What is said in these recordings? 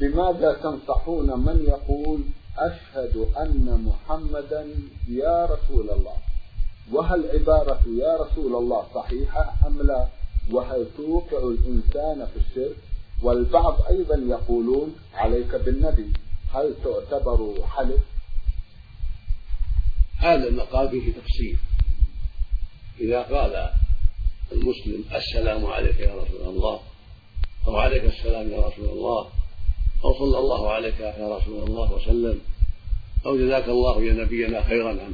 بماذا تنصحون من يقول أشهد أن محمدا يا رسول الله؟ وهل عبارة يا رسول الله صحيحة أم لا؟ وهل توقع الإنسان في الشرك؟ والبعض أيضا يقولون عليك بالنبي، هل تعتبر حلف؟ هذا المقام فيه تفصيل. إذا قال المسلم السلام عليك يا رسول الله، أو عليك السلام يا رسول الله، أو صلى الله عليك يا رسول الله وسلم، أو جزاك الله يا نبينا خيرا عن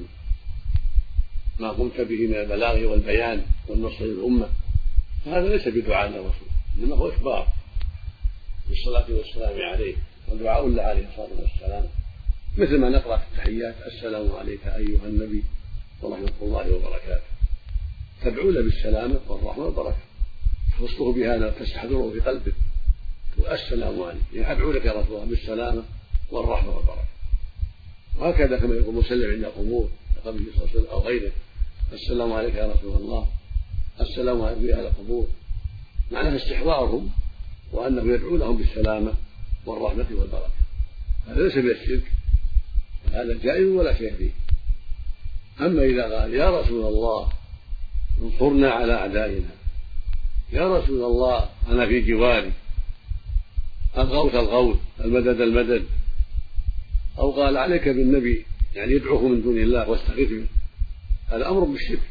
ما قمت به من البلاغ والبيان والنصر للأمة، فهذا ليس بدعاء الرسول، إنما هو إخبار بالصلاة والسلام عليه، والدعاء له عليه الصلاة والسلام، مثل ما نقرأ في التحيات السلام عليك أيها النبي ورحمة الله وبركاته، تدعو له بالسلامة والرحمة والبركة، تخصه بهذا تستحضره في قلبك، والسلام عليك، يعني أدعو لك يا رسول الله بالسلامة والرحمة والبركة. وهكذا كما يقول مسلم عند القبور كقوله صلى الله عليه وسلم أو غيره السلام عليك يا رسول الله، السلام عليكم يا أهل القبور، معناه استحضارهم وأنه يدعو لهم بالسلامة والرحمة والبركة. هذا ليس من الشرك، هذا جائز ولا شيء فيه. أما إذا قال يا رسول الله انصرنا على أعدائنا، يا رسول الله أنا في جواري، الغوث الغوث، المدد المدد، أو قال عليك بالنبي يعني يدعوه من دون الله واستغيث منه، هذا أمر بالشرك.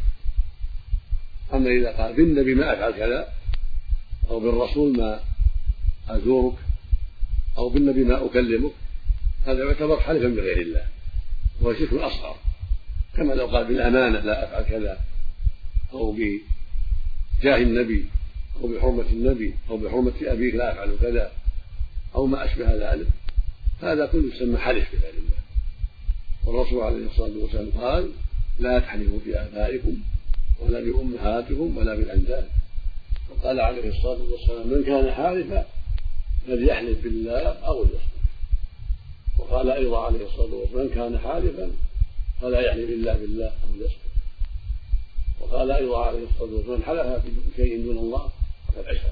أما إذا قال بالنبي ما أفعل كذا، أو بالرسول ما أزورك، أو بالنبي ما أكلمك، هذا يعتبر حلفا بغير الله وهو شرك أصغر. كما لو قال بالأمانة لا أفعل كذا، أو بجاه النبي، أو بحرمة النبي، أو بحرمة أبيك لا أفعل كذا، أو ما أشبه ذلك، هذا كله يسمى حلف بغير الله. والرسول عليه الصلاة والسلام قال لا تحلفوا بآبائكم ولا بأمهاتكم ولا بالأنداد. وقال عليه الصلاة والسلام من كان حالفا فليحلف بالله أو ليصمت. وقال أيضا عليه الصلاة والسلام من كان حالفا فلا يحلف بالله أو ليصمت. وقال أيضا عليه الصلاة والسلام من حلف بشيء دون الله فقد أشرك،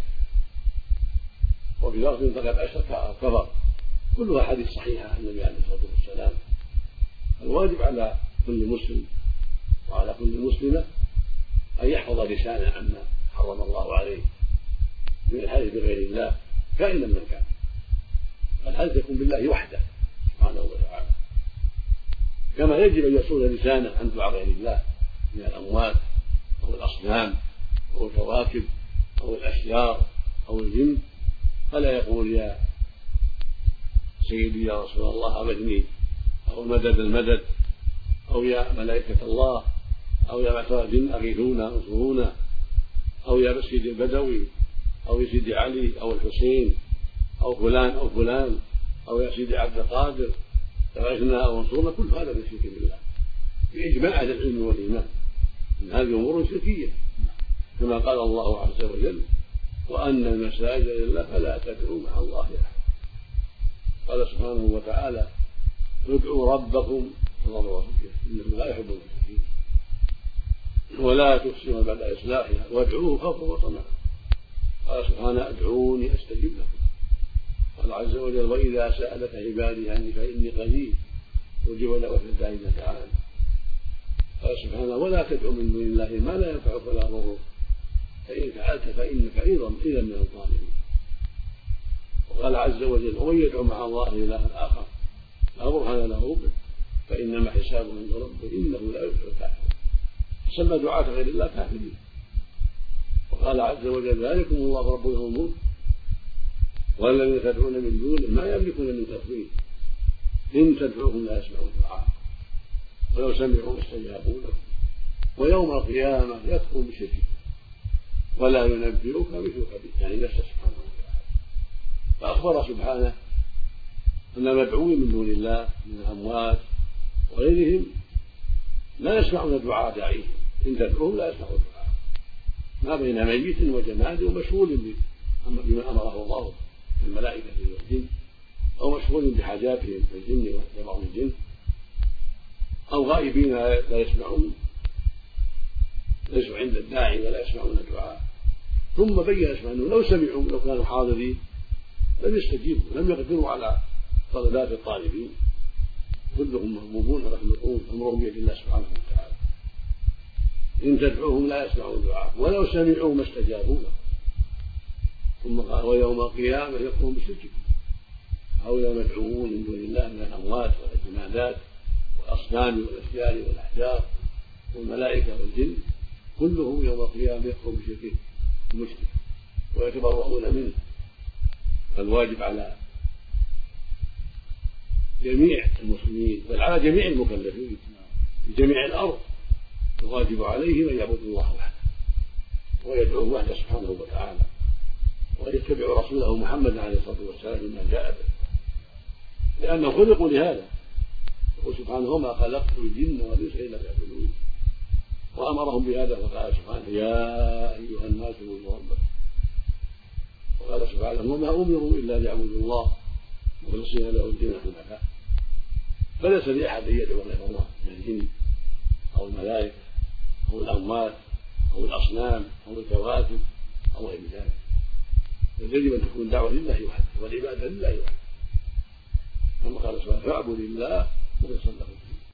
وفي لفظ فقد أشرك أو كفر. كلها حديث صحيحة عن النبي عليه الصلاة والسلام. الواجب على كل مسلم وعلى كل مسلمة أن يحفظ لسانه عما حرم الله عليه من الحلف بغير الله كائنا من كان. الحلف يكون بالله وحده سبحانه وتعالى، كما يجب أن يصون لسانه عن دعاء غير الله من الأموات أو الأصنام أو الكواكب أو الأشجار أو الجن، فلا يقول يا سيدي يا رسول الله أمدني، أو مدد المدد، أو يا ملائكة الله، أو يا معشر الجن أغيثونا انصرونا، أو يا سيدي البدوي، أو يا سيدي علي أو الحسين أو فلان أو فلان، أو يا سيدي عبد القادر أغثنا أو انصرنا. كل هذا من الشرك بالله بإجماع أهل العلم والإيمان من هذه أمور شركية، كما قال الله عز وجل وأن المساجد لله فلا تدعوا مع الله أحد. قال سبحانه وتعالى ادعوا ربكم إنه لا يحب المشركين ولا تفسدوا بعد إصلاحها وادعوه خوفا وطمعا. قال سبحانه ادعوني أستجب لكم. قال عز وجل وإذا سألك عبادي عني فإني قريب أجيب دعوة الداعي إذا دعان. قال سبحانه ولا تدعو من دون الله ما لا ينفعك ولا يضرك فإن فعلت فإنك إذا من الظالمين. وقال عز وجل ومن يدعو مع الله إلها آخر لا برهان له به فإنما حسابه عند ربه إنه لا يفلح الكافرون. سمى دعاة غير الله كافرين. وقال عز وجل ذلكم الله ربكم الملك والذين تدعون من دونه ما يملكون من تدبير إن تدعوهم لا يسمعون دعاء ولو سمعوا استجابوا لهم ويوم القيامة يكفر بشركه ولا ينبئك مثل خبير، يعني نفسه سبحانه وتعالى. فأخبر سبحانه أن المدعوين من دون الله من الأموات وغيرهم لا يسمعون دعاء داعيهم، إن تدعوهم لا يسمعون دعاء، ما بين ميت وجماد ومشغول بما أمره الله من الملائكة والجن، أو مشغول بحاجاتهم في الجن وبعض الجن، أو غائبين لا يسمعون، ليسوا عند الداعي ولا يسمعون الدعاء. ثم بين سبحانه لو سمعوا لو كانوا حاضرين لم يستجيبوا، لم يقدروا على طلبات الطالبين، كلهم مهمومون مخلوقون، امرهم بيد الله سبحانه وتعالى. إن تدعوهم لا يسمعون دعاءكم ولو سمعوا ما استجابوا لكم. ثم قال ويوم القيامة يكفرون بشرككم. هؤلاء مدعوون من دون الله من الأموات والجمادات والأصنام والأشجار والأحجار والملائكة والجن، كلهم يوم القيامة يكفرون بشركه المشرك ويتبرؤون منه. فالواجب على جميع المسلمين بل على جميع المكلفين في جميع الأرض، الواجب عليهم أن يعبدوا الله وحده ويدعوه وحده سبحانه وتعالى، ويتبعوا رسوله محمد عليه الصلاة والسلام بما جاء به، لأنهم خلقوا لهذا. يقول سبحانه وما خلقت الجن والإنس إلا ليعبدون، وأمرهم بهذا فقال سبحانه يا أيها الناس اعبدوا ربكم، وقال سبحانه وما أمروا إلا ليعبدوا الله مخلصين له الدين حنفاء. فليس لأحد أن يدعو غير الله من الجن أو الملائكة أو الأموات أو الأصنام أو الكواكب أو غير ذلك، بل يجب أن تكون الدعوة لله وحده والعبادة لله وحده. ثم قال سبحانه فاعبد الله مخلصا له الدين.